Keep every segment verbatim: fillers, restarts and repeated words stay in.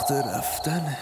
وقت رفتنه،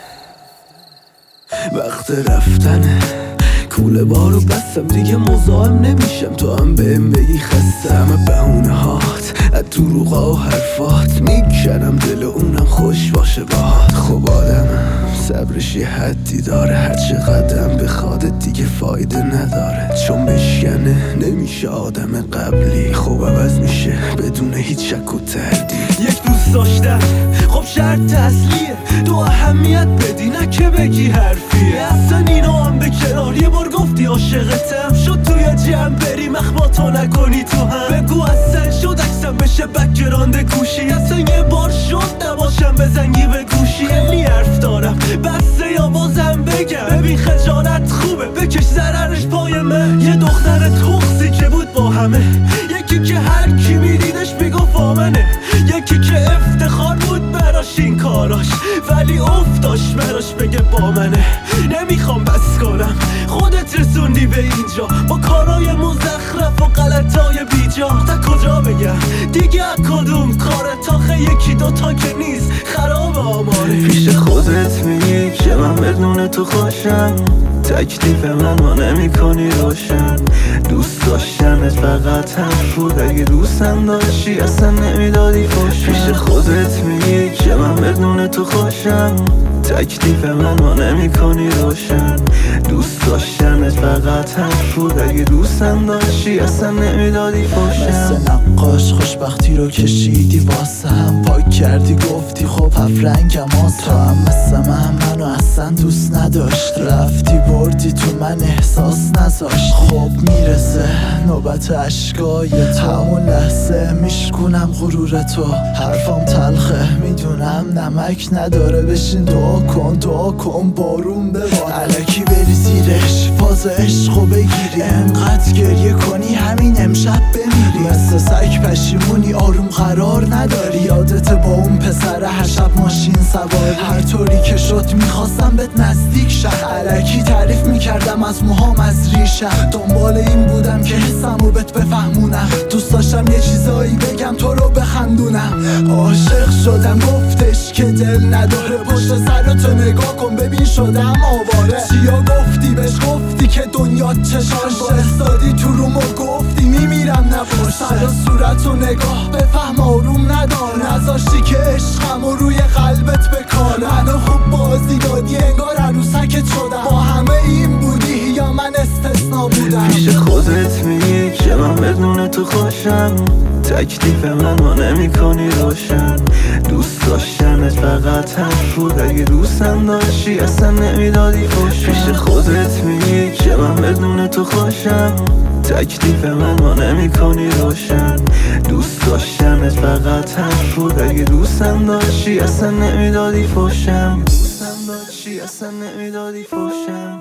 وقت رفتنه. کوله بارو بستم دیگه مزاحم نمیشم، تو هم بهم بگی خسته. همه بهونه هات از دروغا و حرفات میکنم دل اونم خوش باشه باهات. خب آدمم صبرش یه حدی داره، هر چقدرم بخواد دیگه فایده نداره، چون بشکنه نمیشه آدم قبلی. خب عوض میشه بدون هیچ شک و تردید. یک دوست داشتم خب شرط اصلیه، تو اهمیت بدی نه که بگی حرفیه. اصلا اینو هم به کنار، یه بار گفتی عاشقتم، شد توی جمع بریم اخباتو نکنی تو هم. بگو اصلا شد اکسم بشه بکگراند کوشی، اصلا یه بار شد نباشم بزنگی به گوشی. خیلی حرف دارم بسته یا بازم بگم، ببین خجالت خوبه بکش ضررش پای من. یه دختر تخصی که بود با همه، یکی که هر کی میدیدش میگفت آمنه، یکی که افتخار بود براش این کاراش، ولی افتاش براش بگه با منه. نمیخوام بس کنم خودت رسوندی به اینجا، با کارای مزخرف و غلطای بیجا. تا کجا بگم دیگه کدوم کارت، آخه یکی دوتا که نیست خراب آماره. پیش خودت میگی که من بدون تو خوشم، تکلیف من ما نمی کنی روشن. دوست داشتنت فقط حرف بود، اگه دوستم داشتی اصلا نمیدادی فوشم. پیش خودت میگی که من بدون تو خوشم، تکلیف من ما نمی کنی روشن. دوست داشتنت فقط حرف بود، اگه دوستم داشتی اصلا نمیدادی فوشم. مثل نقاش خوشبختی رو کشیدی واسه هم، پاک کردی گفتی خب هفت رنگم آسا. تو هم مثل من منو اصلا دوست نداشت، رفتی بردی تو من احساس نذاشت. خب میرسه نوبت عشقای تو، همون لحظه میشکونم غرور تو. حرفام تلخه میدونم نمک نداره، بشین دعا کن دعا کن بارون بباره. الکی بری زیرش فاز عشقو بگیری، انقدر گریه کنی همین امشب بمیری. مثل سگ پشیمونی آروم قرار نداری، یادت با اون پسر هر شب ماشین سواری. هر طوری که شد میخواستم بهت نزدیک شم، الکی تعریف میکردم از موهام از ریشم. دنبال این بودم که حسمو بهت بفهمونم، دوست داشتم یه چیزایی بگم تو رو بخندونم. عاشق شدم گفتش که دل نداره، پشت سرتو نگاه کن ببین شدم آواره. چیا گفتی بهش گفتی که دنیا چشاش باستادی تو رومو گفتی میمیرم نباش. سر و صورتو نگاه بفهم آروم ندار، نذاشتی که عشقمو روی قلبت بکاره. منو خوب بازی دادی انگار عروسکت شدم، با همه این بودی یا من استثنا بودم. پیش خودت میگی که من بدون تو خوشم، تکلیف من ما نمی کنی روشن. دوست داشتنت فقط حرف بود، اگه دوستم داشتی اصلا نمیدادی فوشم. پیش خودت میگی که من بدون تو خوشم، تکلیف من ما نمی کنی روشن. دوست داشتنت فقط حرف بود، اگه دوستم داشتی اصلا نمیدادی فوشم. دوستم داشتی اصلا نمیدادی فوشم.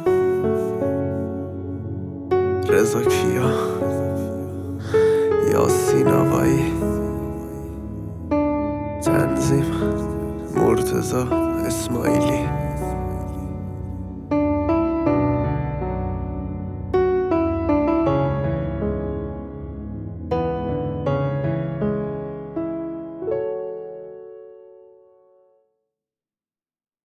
رضا کیا، یاسین آقایی، تنظیم مرتضی اسماعیلی.